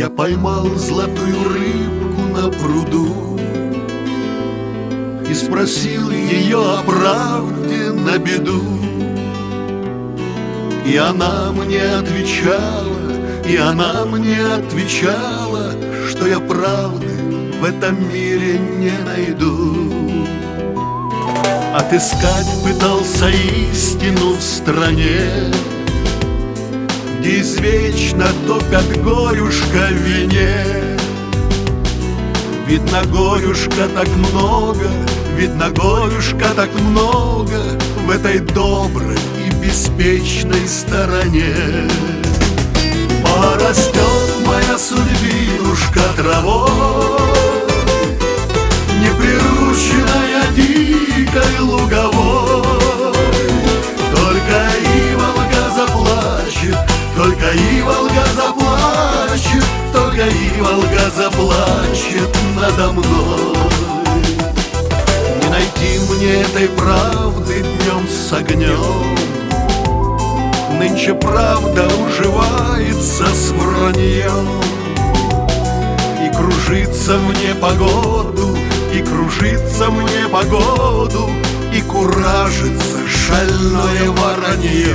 Я поймал золотую рыбку на пруду и спросил ее о правде на беду. И она мне отвечала, что я правды в этом мире не найду. Отыскать пытался истину в стране, где извечно топят горюшка в вине. Видно, горюшка так много в этой доброй и беспечной стороне. Порастет моя судьбинушка травой, не прирученная дикой луговой. Только иволга заплачет, только иволга заплачет, только иволга заплачет надо мной. Не найти мне этой правды днем с огнем. Нынче правда уживается с враньем, и кружится мне погоду, и куражится шальное воронье.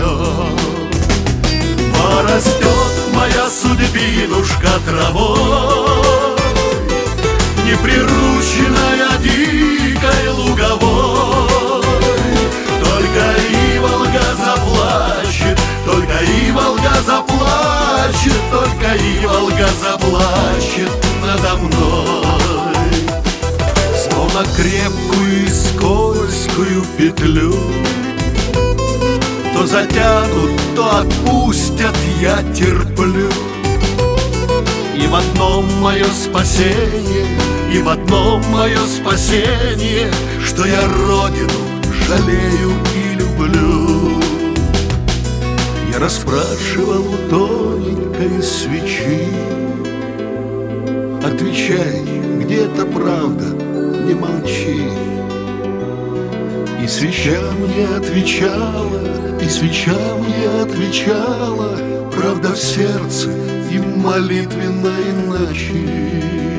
Порастет моя судьбинушка травой, не прирученная дикой луговой. Только иволга заплачет, только иволга заплачет, только иволга заплачет надо мной. Словно крепкую и скользкую петлю то затянут, то отпустят, я терплю. И в одном мое спасение, что я родину жалею и люблю. Я расспрашивал у тоненькой свечи: отвечай, где эта правда, не молчи. И свеча мне отвечала, правда в сердце и в молитвенной ночи.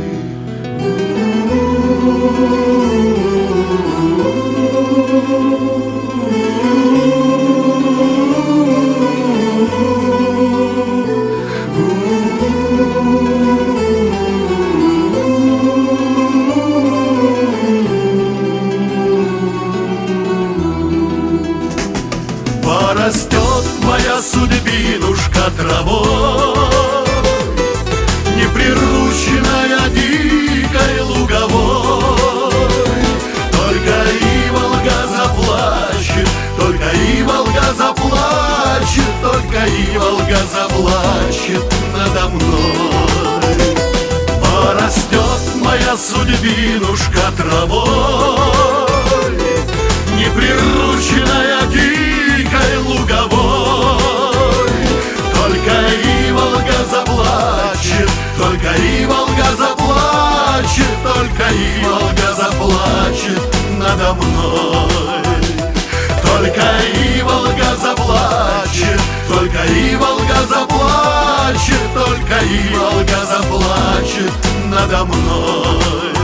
Порастет моя судьбинушка травой, не прирученная дикой луговой. Только иволга заплачет, только иволга заплачет, только иволга заплачет надо мной. Порастет моя судьбинушка травой, не прирученная дикой луговой. Только иволга заплачет, только иволга заплачет, только иволга заплачет надо мной. Только иволга заплачет, только иволга заплачет, только иволга заплачет надо мной.